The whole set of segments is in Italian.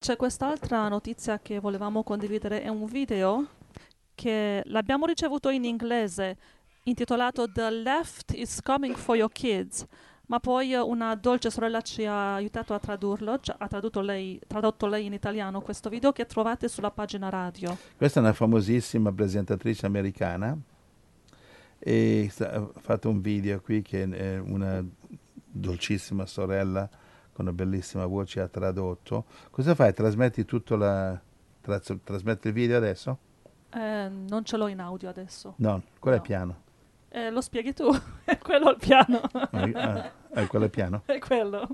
C'è quest'altra notizia che volevamo condividere, è un video che l'abbiamo ricevuto in inglese, intitolato The Left is Coming for Your Kids, ma poi una dolce sorella ci ha aiutato a tradurlo, ha tradotto lei in italiano questo video che trovate sulla pagina radio. Questa è una famosissima presentatrice americana e ha fatto un video qui che è una dolcissima sorella con una bellissima voce ha tradotto. Cosa fai? Trasmetti trasmetti il video adesso? Non ce l'ho in audio adesso. No, quello è piano. Lo spieghi tu? È quello il piano. Quello è piano? È quello.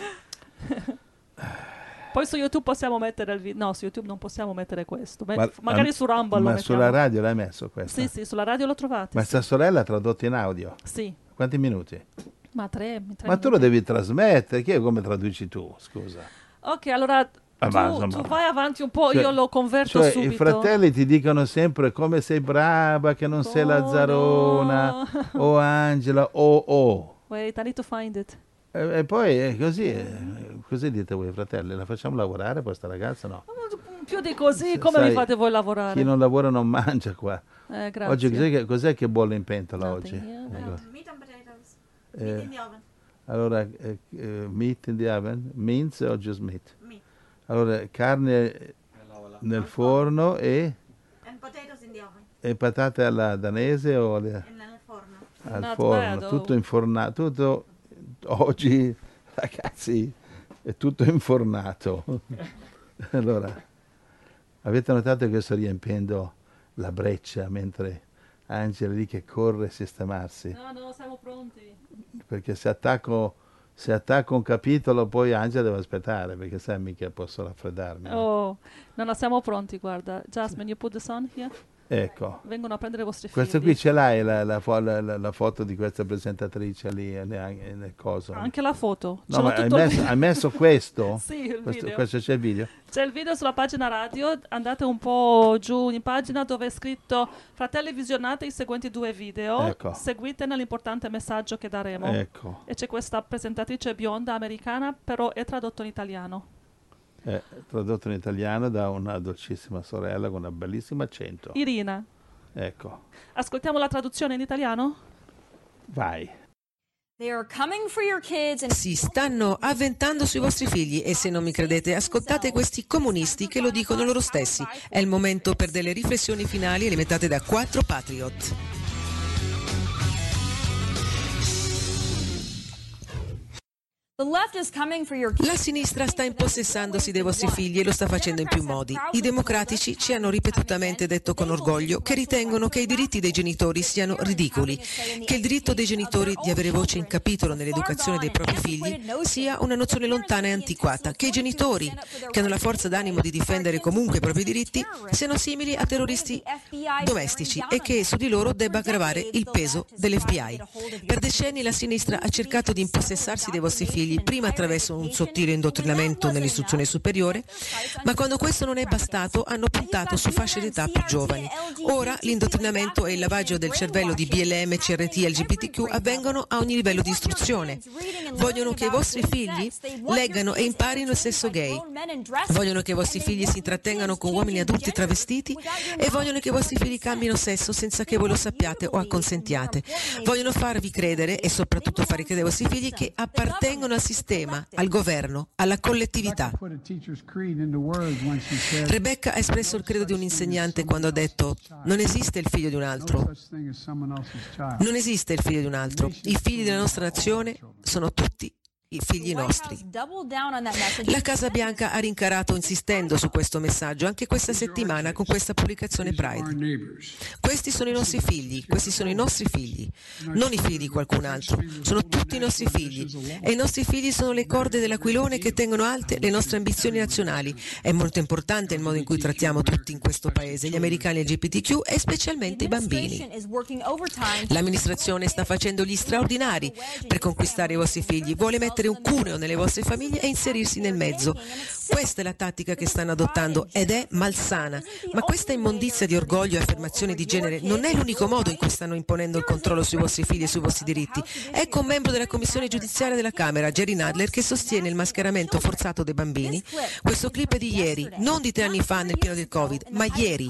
Poi su YouTube possiamo mettere il video. No, su YouTube non possiamo mettere questo. Magari su Rumble lo Ma mettiamo. sulla radio l'hai messo questo? Sì, sulla radio lo trovate. Ma sta sorella ha tradotto in audio? Sì. Quanti minuti? Ma tre Ma tu lo devi trasmettere, che come traduci tu, scusa? Ok, allora tu vai avanti un po', io lo converto subito. I fratelli ti dicono sempre come sei brava, che non sei Lazzarona, o Angela, o. Wait, I need to find it. E poi è così dite voi fratelli, la facciamo lavorare questa ragazza? No. Più di così, come mi fate voi lavorare? Chi non lavora non mangia qua. Grazie. Oggi cos'è che bolle in pentola oggi? Meat and potatoes. Meat in the oven. Allora, meat in the oven, means o just meat? Meat. Allora, carne nel forno And potatoes in the oven. e patate alla danese o Nel forno. al forno, tutto infornato, tutto oggi ragazzi è tutto infornato. Allora, avete notato che sto riempiendo la breccia mentre Angela è lì che corre a sistemarsi? No, siamo pronti. Perché se attacco un capitolo poi Angela deve aspettare, perché sai mica posso raffreddarmi. No, siamo pronti, guarda. Jasmine, you put this on here? Ecco. Vengono a prendere i vostri figli. Questo qui ce l'hai la foto di questa presentatrice lì nel coso? Anche la foto. No, ma hai messo questo? Sì, il video. Questo c'è il video? C'è il video sulla pagina radio, andate un po' giù in pagina dove è scritto: fratelli, visionate i seguenti 2 video, ecco. Seguite nell'importante messaggio che daremo. Ecco. E c'è questa presentatrice bionda americana, però è tradotto in italiano. È tradotto in italiano da una dolcissima sorella con un bellissimo accento. Irina. Ecco. Ascoltiamo la traduzione in italiano? Vai. Si stanno avventando sui vostri figli e se non mi credete ascoltate questi comunisti che lo dicono loro stessi. È il momento per delle riflessioni finali alimentate da 4 Patriot. La sinistra sta impossessandosi dei vostri figli e lo sta facendo in più modi. I democratici ci hanno ripetutamente detto con orgoglio che ritengono che i diritti dei genitori siano ridicoli, che il diritto dei genitori di avere voce in capitolo nell'educazione dei propri figli sia una nozione lontana e antiquata, che i genitori, che hanno la forza d'animo di difendere comunque i propri diritti, siano simili a terroristi domestici e che su di loro debba gravare il peso dell'FBI. Per decenni la sinistra ha cercato di impossessarsi dei vostri figli, prima attraverso un sottile indottrinamento nell'istruzione superiore, ma quando questo non è bastato hanno puntato su fasce d'età più giovani. Ora l'indottrinamento e il lavaggio del cervello di BLM, CRT e LGBTQ avvengono a ogni livello di istruzione. Vogliono che i vostri figli leggano e imparino il sesso gay. Vogliono che i vostri figli si intrattengano con uomini adulti travestiti e vogliono che i vostri figli cambino sesso senza che voi lo sappiate o acconsentiate. Vogliono farvi credere e soprattutto fare credere ai vostri figli che appartengono al sistema, al governo, alla collettività. Rebecca ha espresso il credo di un insegnante quando ha detto: non esiste il figlio di un altro. Non esiste il figlio di un altro. I figli della nostra nazione sono tutti i figli nostri. La Casa Bianca ha rincarato insistendo su questo messaggio anche questa settimana con questa pubblicazione Pride. Questi sono i nostri figli, questi sono i nostri figli, non i figli di qualcun altro, sono tutti i nostri figli e i nostri figli sono le corde dell'aquilone che tengono alte le nostre ambizioni nazionali. È molto importante il modo in cui trattiamo tutti in questo paese, gli americani LGBTQ e specialmente i bambini. L'amministrazione sta facendo gli straordinari per conquistare i vostri figli, vuole mettere mettere un cuneo nelle vostre famiglie e inserirsi nel mezzo. Questa è la tattica che stanno adottando ed è malsana. Ma questa immondizia di orgoglio e affermazione di genere non è l'unico modo in cui stanno imponendo il controllo sui vostri figli e sui vostri diritti. Ecco un membro della Commissione giudiziaria della Camera, Jerry Nadler, che sostiene il mascheramento forzato dei bambini. Questo clip è di ieri, non di 3 anni fa nel pieno del Covid, ma ieri.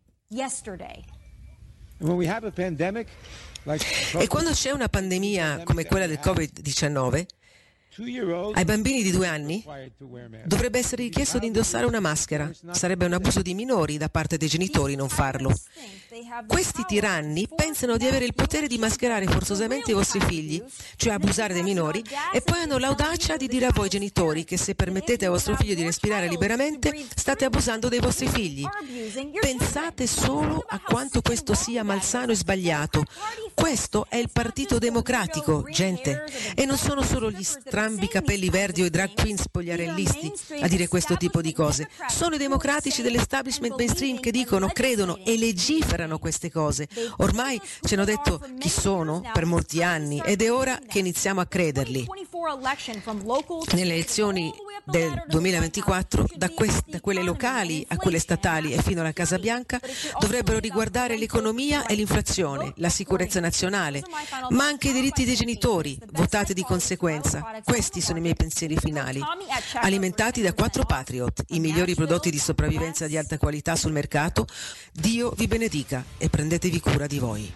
E quando c'è una pandemia come quella del Covid-19, ai bambini di 2 anni dovrebbe essere richiesto di indossare una maschera. Sarebbe un abuso di minori da parte dei genitori non farlo. Questi tiranni pensano di avere il potere di mascherare forzosamente i vostri figli, cioè abusare dei minori, e poi hanno l'audacia di dire a voi genitori che se permettete a vostro figlio di respirare liberamente state abusando dei vostri figli. Pensate solo a quanto questo sia malsano e sbagliato. Questo è il Partito Democratico, gente, e non sono solo gli strambi capelli verdi o i drag queen spogliarellisti a dire questo tipo di cose. Sono i democratici dell'establishment mainstream che dicono, credono e legiferano queste cose. Ormai ci hanno detto chi sono per molti anni ed è ora che iniziamo a crederli. Nelle elezioni del 2024, da quelle locali a quelle statali e fino alla Casa Bianca, dovrebbero riguardare l'economia e l'inflazione, la sicurezza nazionale, ma anche i diritti dei genitori. Votate di conseguenza. Questi sono i miei pensieri finali. Alimentati da 4 Patriot, i migliori prodotti di sopravvivenza di alta qualità sul mercato, Dio vi benedica e prendetevi cura di voi.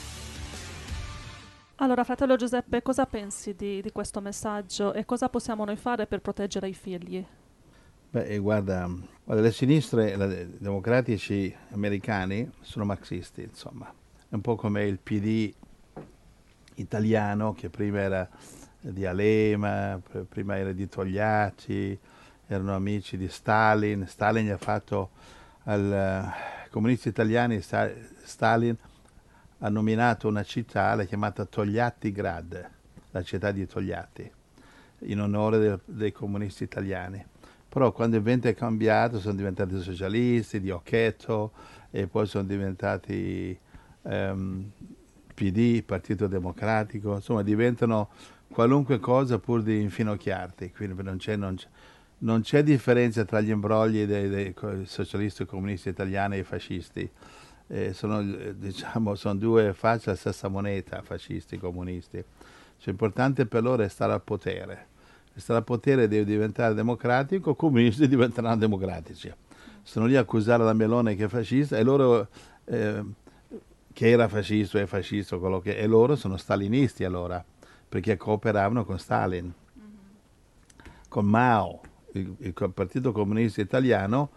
Allora, fratello Giuseppe, cosa pensi di questo messaggio e cosa possiamo noi fare per proteggere i figli? Beh, guarda, le sinistre, i democratici americani sono marxisti, insomma. È un po' come il PD italiano, che prima era di Alema, prima era di Togliatti, erano amici di Stalin. Stalin gli ha fatto ai comunisti italiani, Stalin ha nominato una città, l'ha chiamata Togliattigrad, la città di Togliatti, in onore dei comunisti italiani. Però quando il vento è cambiato sono diventati socialisti, di Occhetto, e poi sono diventati PD, Partito Democratico, insomma diventano qualunque cosa pur di infinocchiarti. Quindi non c'è differenza tra gli imbrogli dei socialisti e comunisti italiani e i fascisti. Sono 2 facce della stessa moneta, fascisti e comunisti. Cioè, l'importante per loro è stare al potere. Stare al potere deve diventare democratico, i comunisti diventeranno democratici. Sono lì a accusare la Meloni che è fascista e loro, che era fascista o è fascista, quello che, e loro sono stalinisti allora, perché cooperavano con Stalin, con Mao, il Partito Comunista Italiano.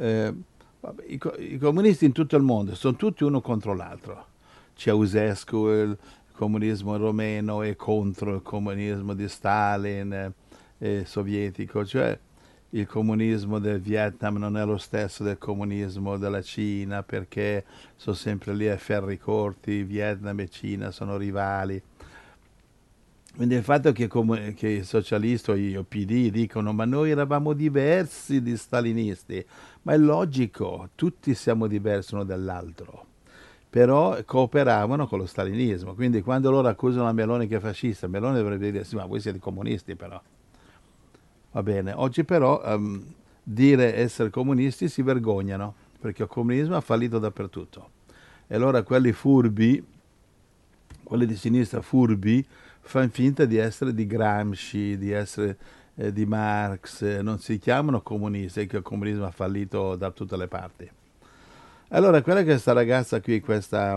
I comunisti in tutto il mondo sono tutti uno contro l'altro. Ceausescu, il comunismo romeno è contro il comunismo di Stalin sovietico, cioè il comunismo del Vietnam non è lo stesso del comunismo della Cina, perché sono sempre lì a ferri corti, Vietnam e Cina sono rivali. Quindi il fatto che i socialisti o i PD dicono ma noi eravamo diversi di stalinisti, ma è logico, tutti siamo diversi uno dall'altro, però cooperavano con lo stalinismo. Quindi quando loro accusano la Meloni che è fascista, Meloni dovrebbe dire sì, ma voi siete comunisti però. Va bene, oggi però dire essere comunisti si vergognano, perché il comunismo ha fallito dappertutto. E allora quelli furbi, quelli di sinistra furbi, fanno finta di essere di Gramsci, di essere di Marx, non si chiamano comunisti, che il comunismo ha fallito da tutte le parti. Allora, quella che questa ragazza qui, questa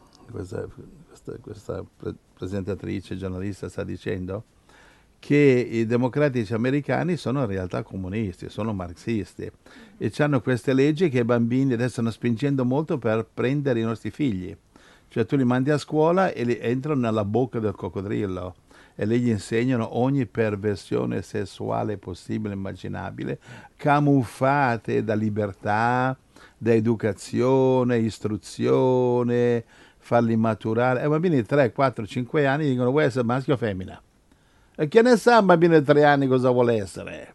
presentatrice, giornalista, sta dicendo che i democratici americani sono in realtà comunisti, sono marxisti, e hanno queste leggi che i bambini adesso stanno spingendo molto per prendere i nostri figli. Cioè tu li mandi a scuola e entrano nella bocca del coccodrillo e lì gli insegnano ogni perversione sessuale possibile e immaginabile, camuffate da libertà, da educazione, istruzione, farli maturare. E i bambini di 3, 4, 5 anni dicono vuoi essere maschio o femmina? E che ne sa un bambino di 3 anni cosa vuole essere?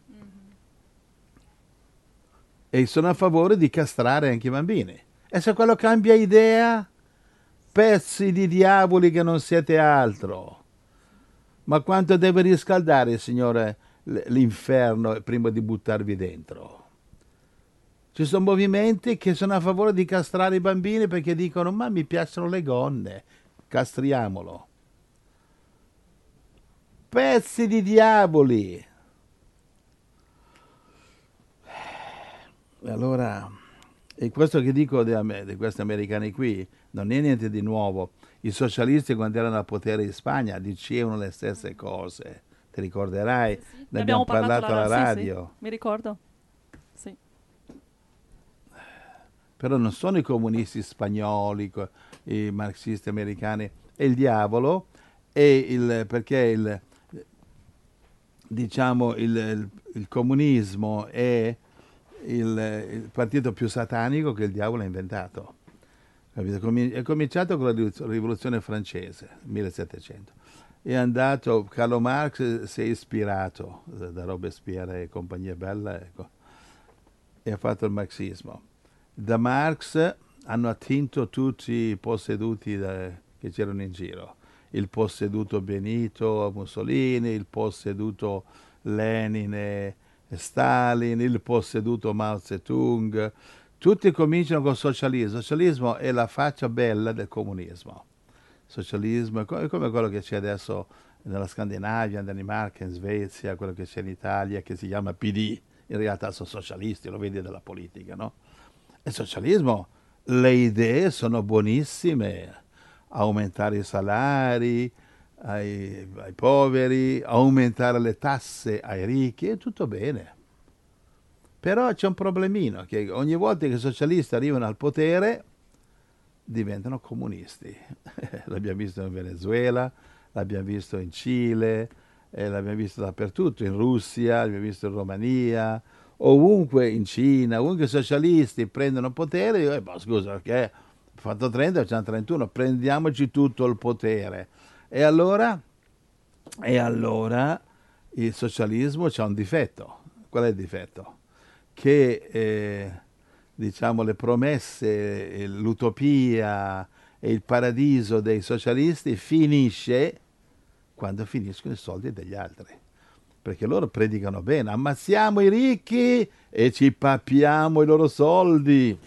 E sono a favore di castrare anche i bambini. E se quello cambia idea, pezzi di diavoli che non siete altro. Ma quanto deve riscaldare, Signore, l'inferno prima di buttarvi dentro? Ci sono movimenti che sono a favore di castrare i bambini perché dicono ma mi piacciono le gonne, castriamolo. Pezzi di diavoli. Allora, e questo che dico di questi americani qui non è niente di nuovo. I socialisti quando erano al potere in Spagna dicevano le stesse cose. Ti ricorderai? Sì. Ne abbiamo parlato alla sì, radio. sì, mi ricordo. Sì. Però non sono i comunisti spagnoli, i marxisti americani, è il diavolo, perché diciamo, il comunismo è il partito più satanico che il diavolo ha inventato. Capito? È cominciato con la rivoluzione francese, 1700. È andato, Carlo Marx si è ispirato da Robespierre e compagnia bella, ecco, e ha fatto il marxismo. Da Marx hanno attinto tutti i posseduti che c'erano in giro. Il posseduto Benito Mussolini, il posseduto Lenin e Stalin, il posseduto Mao Zedong. Tutti cominciano col socialismo. Il socialismo è la faccia bella del comunismo. Il socialismo è come quello che c'è adesso nella Scandinavia, in Danimarca, in Svezia, quello che c'è in Italia, che si chiama PD. In realtà sono socialisti, lo vedi dalla politica, no? Il socialismo, le idee sono buonissime, aumentare i salari ai poveri, aumentare le tasse ai ricchi, è tutto bene. Però c'è un problemino, che ogni volta che i socialisti arrivano al potere diventano comunisti. L'abbiamo visto in Venezuela, l'abbiamo visto in Cile, l'abbiamo visto dappertutto, in Russia, l'abbiamo visto in Romania, ovunque in Cina, ovunque i socialisti prendono potere, io, ma scusa, perché ho fatto 30, facciamo 31, prendiamoci tutto il potere. E allora il socialismo c'ha un difetto. Qual è il difetto? Che diciamo le promesse, l'utopia e il paradiso dei socialisti finisce quando finiscono i soldi degli altri. Perché loro predicano bene, ammazziamo i ricchi e ci pappiamo i loro soldi.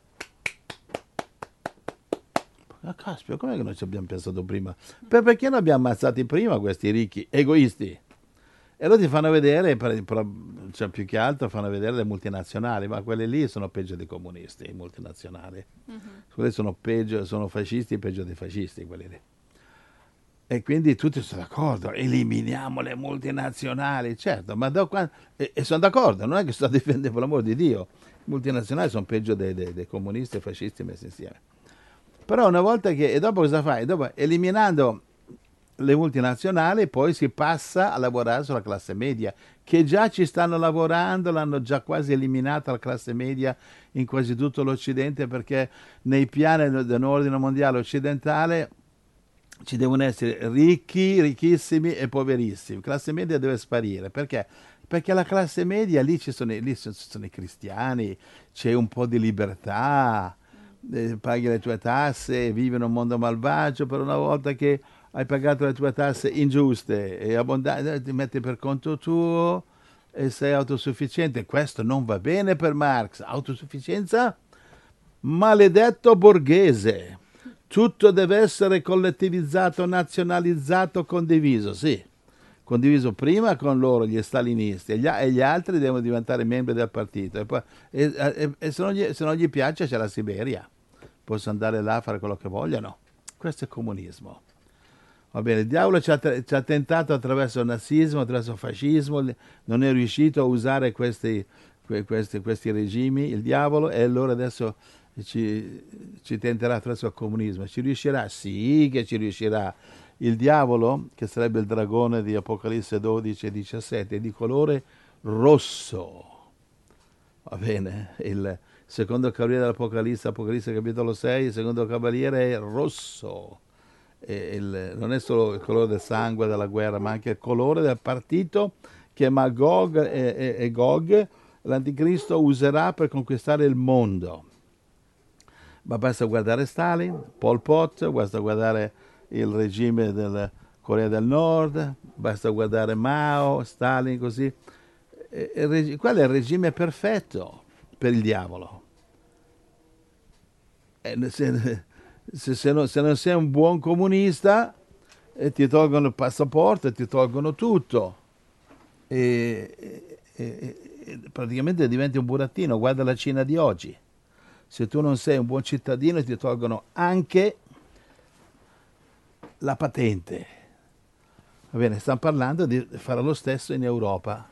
Ma caspita, com'è che non ci abbiamo pensato prima? Perché non abbiamo ammazzati prima questi ricchi egoisti? E allora ti fanno vedere, cioè più che altro fanno vedere le multinazionali, ma quelle lì sono peggio dei comunisti, i multinazionali. Quelli sono peggio, sono fascisti, peggio dei fascisti, quelli lì. E quindi tutti sono d'accordo, eliminiamo le multinazionali, certo, ma e sono d'accordo, non è che sto a difendere per l'amor di Dio, i multinazionali sono peggio dei comunisti e fascisti messi insieme. Però una volta che, e dopo cosa fai? Dopo, eliminando le multinazionali, poi si passa a lavorare sulla classe media, che già ci stanno lavorando, l'hanno già quasi eliminata la classe media in quasi tutto l'Occidente, perché nei piani dell'ordine mondiale occidentale ci devono essere ricchi, ricchissimi e poverissimi. La classe media deve sparire. Perché? Perché la classe media, lì ci sono i cristiani, c'è un po' di libertà, paghi le tue tasse, vivi in un mondo malvagio, per una volta che hai pagato le tue tasse ingiuste e abbondanti, ti metti per conto tuo e sei autosufficiente. Questo non va bene per Marx. Autosufficienza? Maledetto borghese. Tutto deve essere collettivizzato, nazionalizzato, condiviso. Sì, condiviso prima con loro, gli stalinisti, e gli altri devono diventare membri del partito. E se non gli piace c'è la Siberia. Possono andare là a fare quello che vogliono. Questo è comunismo. Va bene, il diavolo ci ha tentato attraverso il nazismo, attraverso il fascismo, non è riuscito a usare questi regimi, il diavolo, e allora adesso ci tenterà attraverso il comunismo. Ci riuscirà? Sì che ci riuscirà. Il diavolo, che sarebbe il dragone di Apocalisse 12 e 17, è di colore rosso. Va bene? Il secondo cavaliere dell'Apocalisse, Apocalisse capitolo 6, il secondo cavaliere è rosso. Non è solo il colore del sangue della guerra, ma anche il colore del partito che Magog e Gog, l'anticristo, userà per conquistare il mondo. Ma basta guardare Stalin, Pol Pot, basta guardare il regime Corea del Nord, basta guardare Mao, Stalin, così. Quello è il regime perfetto per il diavolo. Se non sei un buon comunista, ti tolgono il passaporto, ti tolgono tutto. E praticamente diventi un burattino. Guarda la Cina di oggi. Se tu non sei un buon cittadino, ti tolgono anche la patente. Va bene, stiamo parlando di fare lo stesso in Europa.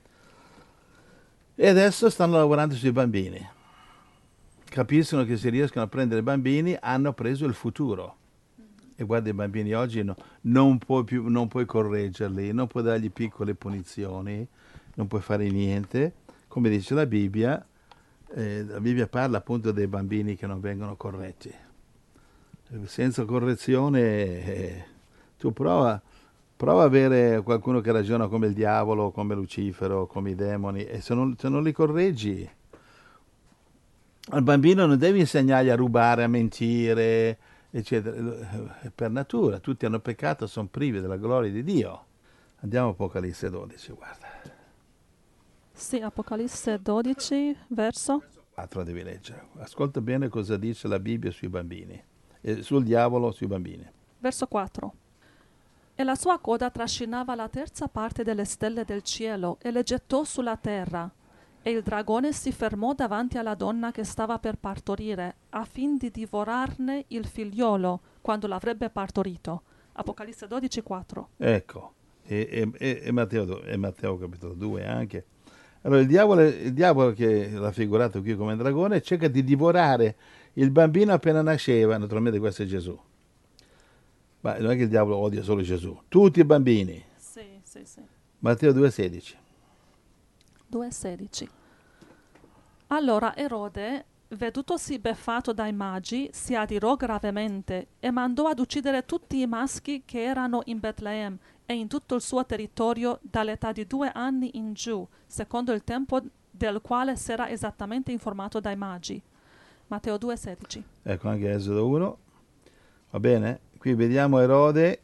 E adesso stanno lavorando sui bambini. Capiscono che se riescono a prendere i bambini, hanno preso il futuro. E guarda, i bambini oggi non puoi correggerli, non puoi dargli piccole punizioni, non puoi fare niente. Come dice la Bibbia parla appunto dei bambini che non vengono corretti. Senza correzione, tu prova a avere qualcuno che ragiona come il diavolo, come Lucifero, come i demoni, e se non li correggi, al bambino non devi insegnargli a rubare, a mentire, eccetera. Per natura, tutti hanno peccato, sono privi della gloria di Dio. Andiamo a Apocalisse 12, guarda. Sì, Apocalisse 12, verso 4 devi leggere. Ascolta bene cosa dice la Bibbia sui bambini, sul diavolo, sui bambini. Verso 4. E la sua coda trascinava la terza parte delle stelle del cielo e le gettò sulla terra. E il dragone si fermò davanti alla donna che stava per partorire, a fin di divorarne il figliolo quando l'avrebbe partorito. Apocalisse 12, 4. Ecco, e Matteo capitolo 2 anche. Allora il diavolo che è raffigurato qui come dragone cerca di divorare il bambino appena nasceva, naturalmente questo è Gesù. Ma non è che il diavolo odia solo Gesù, tutti i bambini. Sì. Matteo 2,16. 2,16. Allora Erode, vedutosi beffato dai magi, si adirò gravemente e mandò ad uccidere tutti i maschi che erano in Betlemme e in tutto il suo territorio dall'età di 2 anni in giù, secondo il tempo del quale s'era esattamente informato dai magi. Matteo 2,16. Ecco anche Esodo 1. Va bene? Qui vediamo Erode,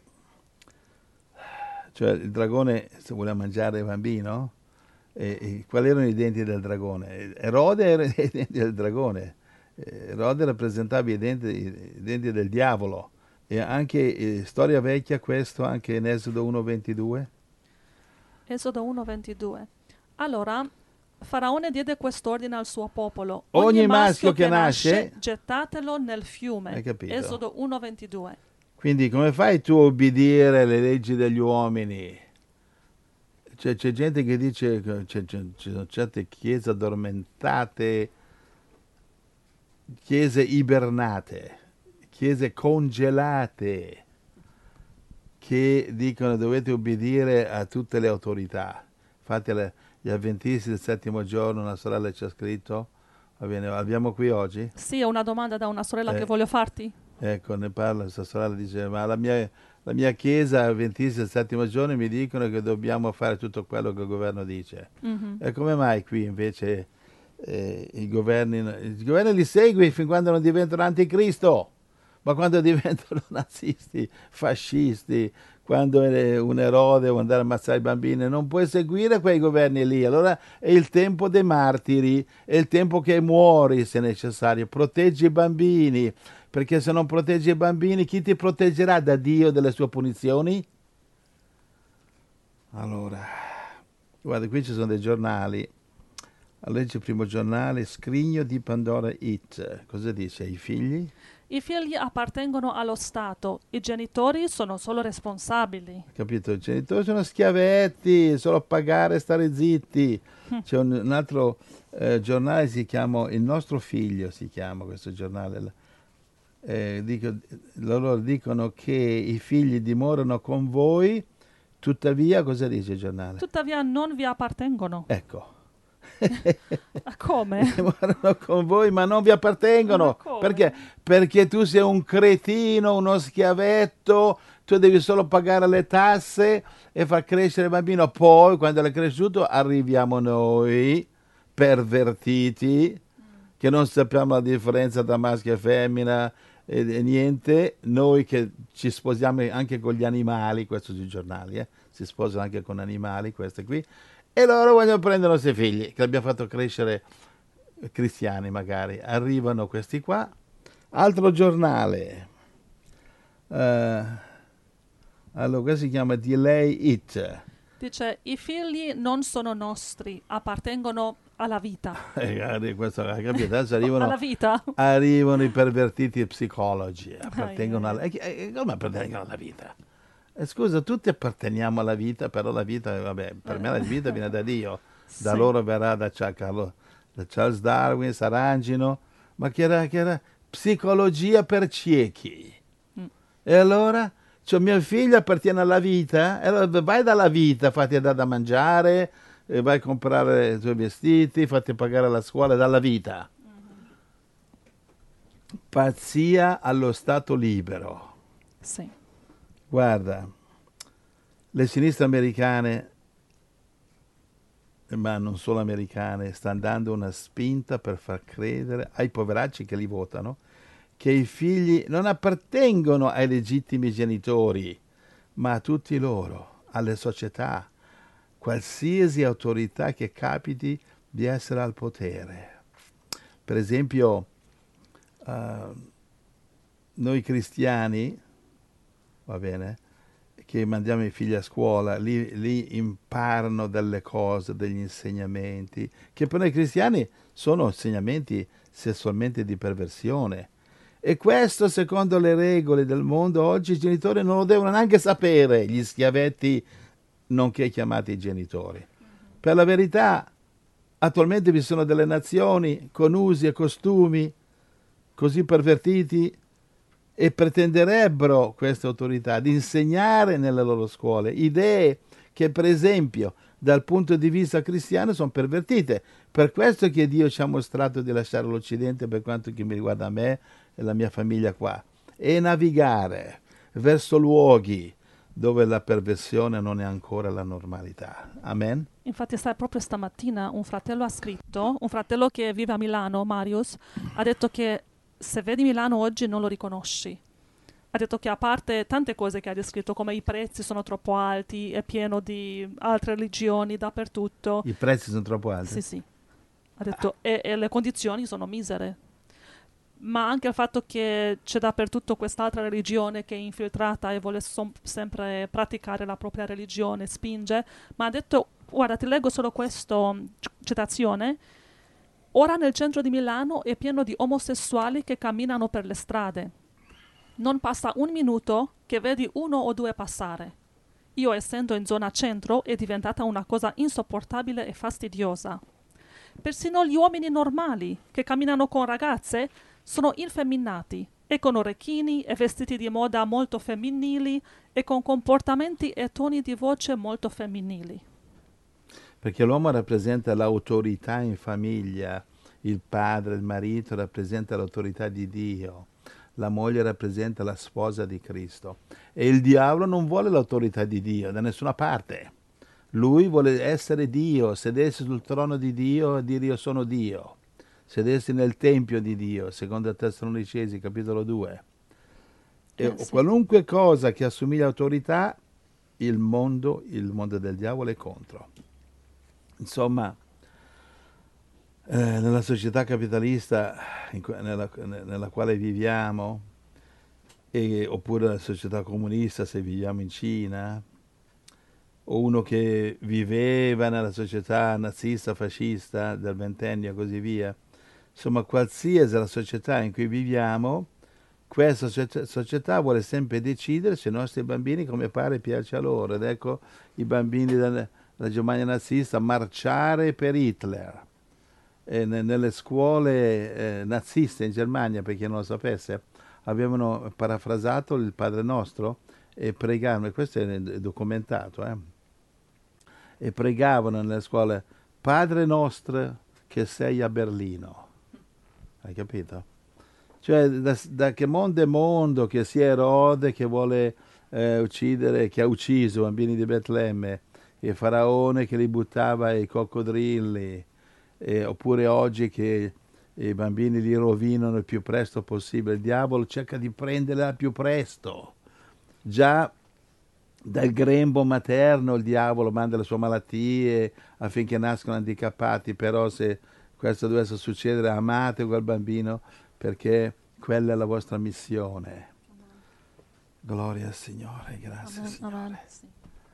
cioè il dragone se voleva mangiare il bambino. E quali erano i denti del dragone? Erode era i denti del dragone. Erode rappresentava i denti del diavolo. E anche storia vecchia questo, anche in Esodo 1,22. Esodo 1,22. Allora Faraone diede quest'ordine al suo popolo: ogni maschio che nasce, gettatelo nel fiume. Hai capito? Esodo 1,22. Quindi come fai tu a obbedire alle leggi degli uomini? C'è gente che dice che ci sono certe chiese addormentate, chiese ibernate, chiese congelate, che dicono dovete obbedire a tutte le autorità. Infatti gli avventisti del settimo giorno, una sorella ci ha scritto, va bene, abbiamo qui oggi? Sì, è una domanda da una sorella che voglio farti. Ecco, ne parla, questa sorella dice, ma la mia chiesa avventista del settimo giorno mi dicono che dobbiamo fare tutto quello che il governo dice. Mm-hmm. E come mai qui invece il governo li segue fin quando non diventano anticristo? Ma quando diventano nazisti, fascisti, quando un Erode vuole andare a ammazzare i bambini, non puoi seguire quei governi lì. Allora è il tempo dei martiri, è il tempo che muori se necessario. Proteggi i bambini, perché se non proteggi i bambini, chi ti proteggerà da Dio delle sue punizioni? Allora, guarda, qui ci sono dei giornali. Leggi il primo giornale, Scrigno di Pandora It. Cosa dice? I figli? I figli appartengono allo Stato, i genitori sono solo responsabili. Capito? I genitori sono schiavetti, solo pagare e stare zitti. C'è un altro giornale, si chiama Il Nostro Figlio, si chiama questo giornale. Loro dicono che i figli dimorano con voi, tuttavia, cosa dice il giornale? Tuttavia non vi appartengono. Ecco. Come? Dimorano con voi ma non vi appartengono. Perché? Perché tu sei un cretino, uno schiavetto, tu devi solo pagare le tasse e far crescere il bambino. Poi quando è cresciuto arriviamo noi pervertiti che non sappiamo la differenza tra maschio e femmina, e niente, noi che ci sposiamo anche con gli animali, questo sui giornali, si sposano anche con animali, queste qui, e loro vogliono prendere i nostri figli, che abbiamo fatto crescere cristiani magari. Arrivano questi qua. Altro giornale, allora questo si chiama Delay It. Dice, i figli non sono nostri, appartengono alla vita. Questo, capito? Adesso Alla vita? arrivano i pervertiti psicologi, appartengono come appartengono alla vita? Scusa, tutti apparteniamo alla vita, però la vita, vabbè, per me la vita viene da Dio, da Sì. loro verrà da Charles Darwin, s'arrangino, ma che era psicologia per ciechi. E allora, cioè, mio figlio appartiene alla vita, e allora vai dalla vita, fatti da mangiare, vai a comprare i tuoi vestiti, fatti pagare la scuola dalla vita. Pazzia allo stato libero. Sì. Guarda, le sinistre americane, ma non solo americane, stanno dando una spinta per far credere ai poveracci che li votano che i figli non appartengono ai legittimi genitori, ma a tutti loro, alle società, qualsiasi autorità che capiti di essere al potere. Per esempio, noi cristiani, va bene, che mandiamo i figli a scuola, lì imparano delle cose, degli insegnamenti, che per noi cristiani sono insegnamenti sessualmente di perversione. E questo, secondo le regole del mondo, oggi i genitori non lo devono neanche sapere, gli schiavetti nonché chiamati genitori. Per la verità, attualmente vi sono delle nazioni con usi e costumi così pervertiti e pretenderebbero queste autorità di insegnare nelle loro scuole idee che, per esempio, dal punto di vista cristiano sono pervertite. Per questo che Dio ci ha mostrato di lasciare l'Occidente, per quanto che mi riguarda me e la mia famiglia qua, e navigare verso luoghi dove la perversione non è ancora la normalità. Amen? Infatti proprio stamattina un fratello ha scritto, un fratello che vive a Milano, Marius, ha detto che se vedi Milano oggi non lo riconosci. Ha detto che a parte tante cose che ha descritto, come i prezzi sono troppo alti, è pieno di altre religioni dappertutto. I prezzi sono troppo alti? Sì, sì. Ha detto, e le condizioni sono misere. Ma anche il fatto che c'è dappertutto quest'altra religione che è infiltrata e vuole sempre praticare la propria religione, spinge. Ma ha detto, guarda, ti leggo solo questa citazione. Ora nel centro di Milano è pieno di omosessuali che camminano per le strade. Non passa un minuto che vedi uno o due passare. Io, essendo in zona centro, è diventata una cosa insopportabile e fastidiosa. Persino gli uomini normali, che camminano con ragazze, sono infemminati e con orecchini e vestiti di moda molto femminili e con comportamenti e toni di voce molto femminili. Perché l'uomo rappresenta l'autorità in famiglia, il padre, il marito rappresenta l'autorità di Dio, la moglie rappresenta la sposa di Cristo. E il diavolo non vuole l'autorità di Dio da nessuna parte. Lui vuole essere Dio, sedersi sul trono di Dio e dire io sono Dio. Sedersi nel tempio di Dio, secondo Tessalonicesi, capitolo 2. E Sì. qualunque cosa che assomiglia a autorità, il mondo del diavolo è contro. Insomma, nella società capitalista nella quale viviamo, oppure nella società comunista se viviamo in Cina, o uno che viveva nella società nazista, fascista del ventennio e così via, insomma qualsiasi la società in cui viviamo, questa società vuole sempre decidere se i nostri bambini come pare piace a loro. Ed ecco i bambini della Germania nazista marciare per Hitler. Nelle scuole naziste in Germania, per chi non lo sapesse, avevano parafrasato il Padre Nostro e pregavano, e questo è documentato, e pregavano nelle scuole: Padre nostro che sei a Berlino. Hai capito? Cioè da che mondo è mondo, che sia Erode che vuole uccidere, che ha ucciso i bambini di Betlemme, e Faraone che li buttava ai coccodrilli, oppure oggi che i bambini li rovinano il più presto possibile. Il diavolo cerca di prenderli al più presto. Già dal grembo materno il diavolo manda le sue malattie affinché nascano handicappati, però se questo dovesse succedere, amate quel bambino perché quella è la vostra missione. Gloria al Signore, grazie Amen. Signore. Amen. Sì.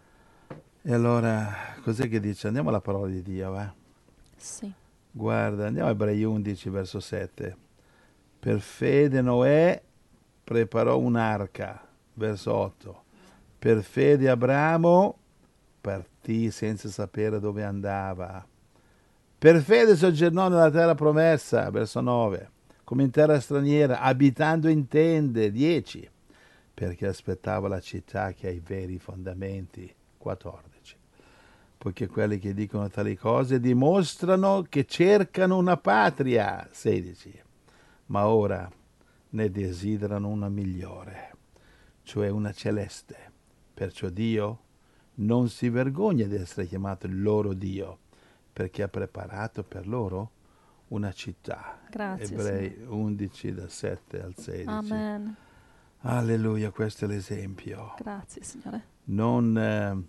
E allora, cos'è che dice? Andiamo alla parola di Dio, va? Sì. Guarda, andiamo a Ebrei 11, verso 7. Per fede Noè preparò un'arca, verso 8. Per fede Abramo partì senza sapere dove andava. Per fede soggiornò nella terra promessa, verso 9, come in terra straniera, abitando in tende, 10, perché aspettava la città che ha i veri fondamenti, 14. Poiché quelli che dicono tali cose dimostrano che cercano una patria, 16. Ma ora ne desiderano una migliore, cioè una celeste. Perciò Dio non si vergogna di essere chiamato il loro Dio, perché ha preparato per loro una città. Grazie, Ebrei 11, dal 7 al 16. Amen. Alleluia, questo è l'esempio. Grazie, Signore. Non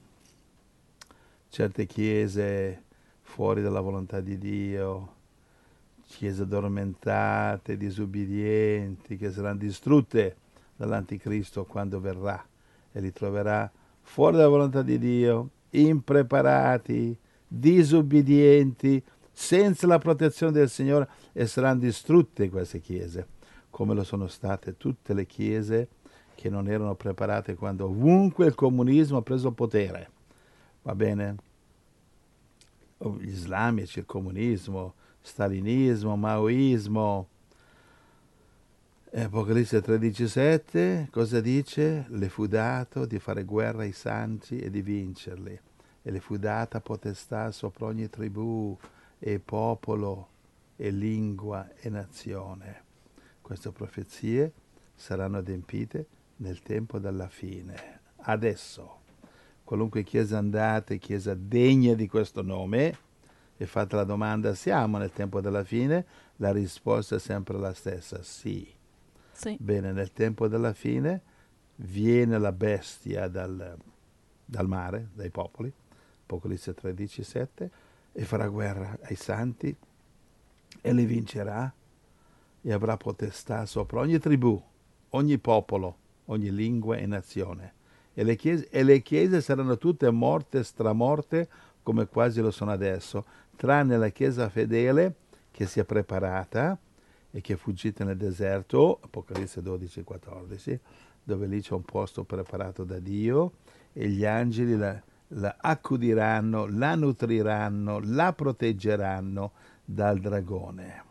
certe chiese fuori dalla volontà di Dio, chiese addormentate, disubbidienti, che saranno distrutte dall'anticristo quando verrà e li troverà fuori dalla volontà di Dio, impreparati, disubbidienti, senza la protezione del Signore, e saranno distrutte queste chiese, come lo sono state tutte le chiese che non erano preparate quando ovunque il comunismo ha preso potere. Va bene? Gli islamici, il comunismo, stalinismo, maoismo. Apocalisse 13,7, cosa dice? Le fu dato di fare guerra ai santi e di vincerli, e le fu data potestà sopra ogni tribù e popolo e lingua e nazione. Queste profezie saranno adempite nel tempo della fine. Adesso, qualunque chiesa andate, chiesa degna di questo nome, e fate la domanda, siamo nel tempo della fine? La risposta è sempre la stessa, sì. Sì. Bene, nel tempo della fine viene la bestia dal mare, dai popoli, Apocalisse 13,7, e farà guerra ai santi e li vincerà e avrà potestà sopra ogni tribù, ogni popolo, ogni lingua e nazione. E le chiese saranno tutte morte, stramorte, come quasi lo sono adesso, tranne la chiesa fedele che si è preparata e che è fuggita nel deserto, Apocalisse 12,14, dove lì c'è un posto preparato da Dio e gli angeli la accudiranno, la nutriranno, la proteggeranno dal dragone.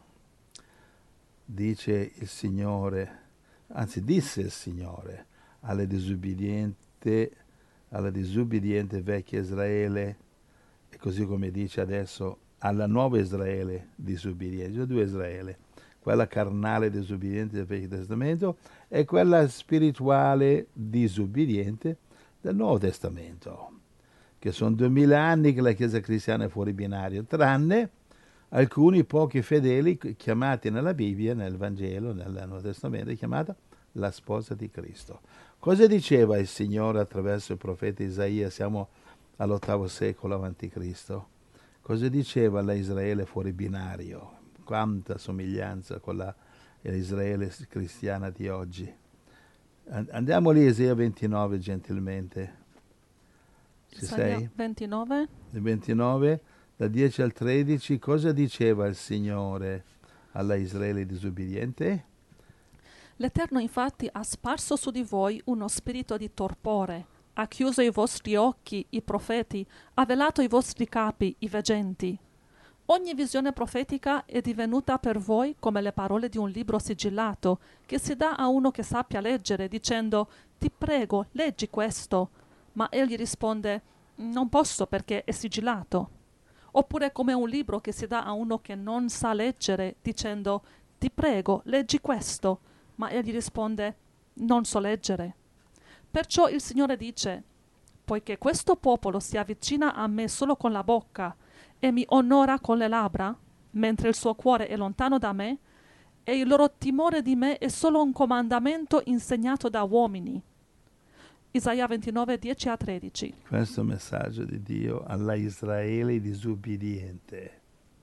Dice il Signore, anzi disse il Signore alla disubbidiente vecchia Israele, e così come dice adesso alla nuova Israele disubbidiente, cioè due Israele, quella carnale disubbidiente del Vecchio Testamento e quella spirituale disubbidiente del Nuovo Testamento, che sono 2000 anni che la Chiesa cristiana è fuori binario, tranne alcuni pochi fedeli chiamati nella Bibbia, nel Vangelo, nel Nuovo Testamento, è chiamata la sposa di Cristo. Cosa diceva il Signore attraverso il profeta Isaia? Siamo all'8° secolo avanti Cristo. Cosa diceva all'Israele fuori binario? Quanta somiglianza con l'Israele cristiana di oggi. Andiamo lì, Isaia 29, gentilmente. Ci sei? 29. 29, da 10 al 13, cosa diceva il Signore alla Israele disubbidiente? L'Eterno infatti ha sparso su di voi uno spirito di torpore, ha chiuso i vostri occhi, i profeti, ha velato i vostri capi, i veggenti. Ogni visione profetica è divenuta per voi come le parole di un libro sigillato, che si dà a uno che sappia leggere, dicendo: «Ti prego, leggi questo». Ma egli risponde: «Non posso perché è sigillato». Oppure come un libro che si dà a uno che non sa leggere, dicendo: «Ti prego, leggi questo». Ma egli risponde: «Non so leggere». Perciò il Signore dice: «Poiché questo popolo si avvicina a me solo con la bocca e mi onora con le labbra, mentre il suo cuore è lontano da me, e il loro timore di me è solo un comandamento insegnato da uomini. Isaia 29, 10-13. Questo è il messaggio di Dio alla Israele disubbidiente.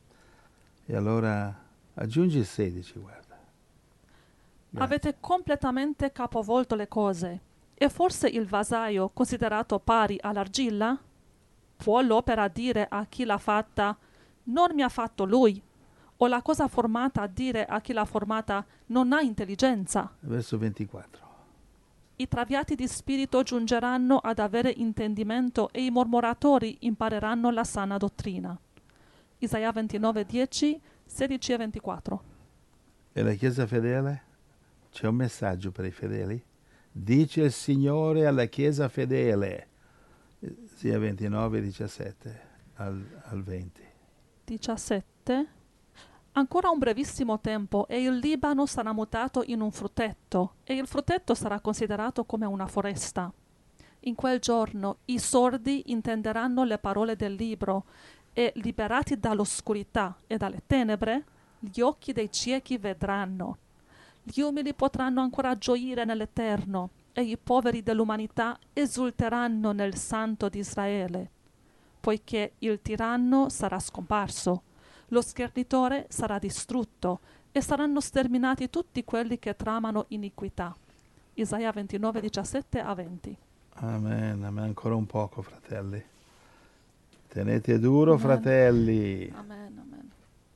E allora aggiungi il 16, guarda. Avete completamente capovolto le cose. È forse il vasaio considerato pari all'argilla? Può l'opera dire a chi l'ha fatta, non mi ha fatto lui? O la cosa formata dire a chi l'ha formata, non ha intelligenza? Verso 24. I traviati di spirito giungeranno ad avere intendimento e i mormoratori impareranno la sana dottrina. Isaia 29, 10, 16 e 24. E la Chiesa fedele? C'è un messaggio per i fedeli? Dice il Signore alla Chiesa fedele. Sia 29, 17 al 20. 17. Ancora un brevissimo tempo e il Libano sarà mutato in un frutteto e il frutteto sarà considerato come una foresta. In quel giorno i sordi intenderanno le parole del libro e, liberati dall'oscurità e dalle tenebre, gli occhi dei ciechi vedranno. Gli umili potranno ancora gioire nell'Eterno e i poveri dell'umanità esulteranno nel Santo di Israele, poiché il tiranno sarà scomparso, lo schernitore sarà distrutto e saranno sterminati tutti quelli che tramano iniquità. Isaia 29, 17-20. Amen, amen. Ancora un poco, fratelli. Tenete duro, Amen. Fratelli. Amen, amen.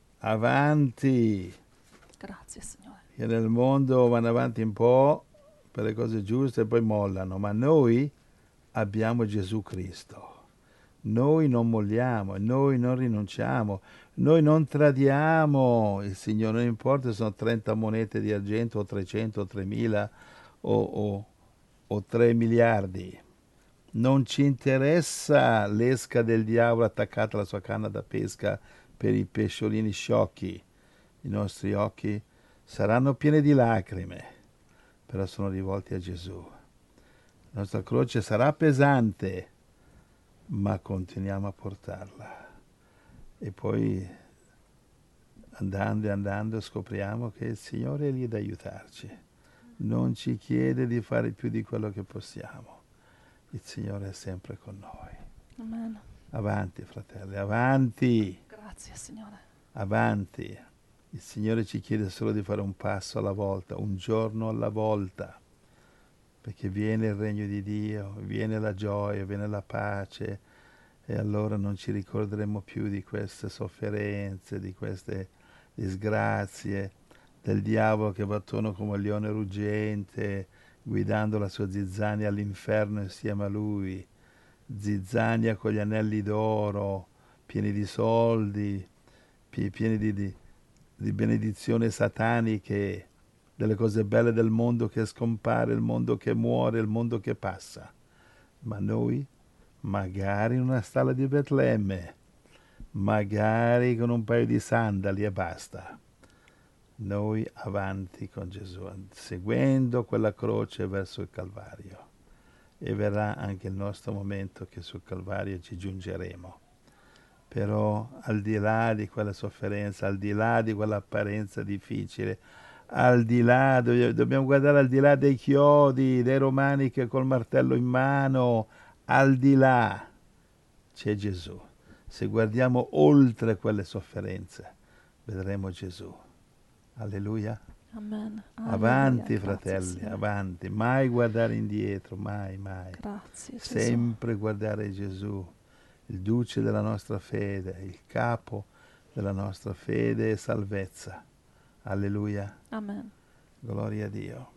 Avanti. Grazie, Signore. Che nel mondo vanno avanti un po' per le cose giuste e poi mollano, ma noi abbiamo Gesù Cristo. Noi non molliamo, noi non rinunciamo, noi non tradiamo il Signore, non importa se sono 30 monete di argento o 300 o 3000 o 3 miliardi. Non ci interessa l'esca del diavolo attaccata alla sua canna da pesca per i pesciolini sciocchi. I nostri occhi saranno pieni di lacrime, però sono rivolti a Gesù. La nostra croce sarà pesante, ma continuiamo a portarla. E poi andando e andando scopriamo che il Signore è lì ad aiutarci. Non ci chiede di fare più di quello che possiamo. Il Signore è sempre con noi. Amen. Avanti, fratelli, avanti, Grazie, Signore. avanti. Il Signore ci chiede solo di fare un passo alla volta, un giorno alla volta, perché viene il regno di Dio, viene la gioia, viene la pace, e allora non ci ricorderemo più di queste sofferenze, di queste disgrazie, del diavolo che va attorno come un leone ruggente, guidando la sua zizzania all'inferno insieme a lui, zizzania con gli anelli d'oro, pieni di soldi, pieni di benedizioni sataniche, delle cose belle del mondo che scompare, il mondo che muore, il mondo che passa. Ma noi, magari in una stalla di Betlemme, magari con un paio di sandali e basta. Noi avanti con Gesù, seguendo quella croce verso il Calvario. E verrà anche il nostro momento che sul Calvario ci giungeremo. Però al di là di quella sofferenza, al di là di quell'apparenza difficile, al di là, dobbiamo guardare al di là dei chiodi, dei romani che col martello in mano, al di là c'è Gesù. Se guardiamo oltre quelle sofferenze, vedremo Gesù. Alleluia. Amen. Avanti, Alleluia. fratelli, Grazie, Signore. avanti. Mai guardare indietro, mai, mai. Grazie, Gesù. Sempre guardare Gesù, il duce della nostra fede, il capo della nostra fede e salvezza. Alleluia. Amen. Gloria a Dio.